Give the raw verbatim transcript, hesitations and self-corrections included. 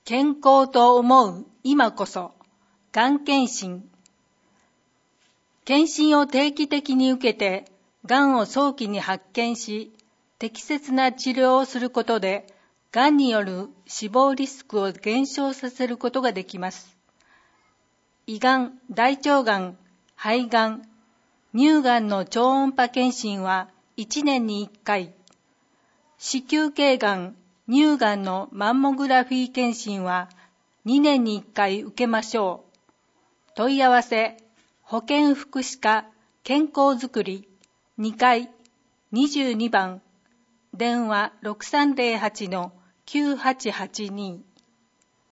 健康と思う今こそ、がん検診。検診を定期的に受けて、がんを早期に発見し、適切な治療をすることで、がんによる死亡リスクを減少させることができます。胃がん、大腸がん、肺がん、乳がんの超音波検診はいちねんにいっかい、子宮頸がん、乳がんのマンモグラフィー検診はにねんにいっかい受けましょう。問い合わせ、保健福祉課健康づくりにかいにじゅうにばん、電話 ろくさんぜろはちのきゅうはちはちに。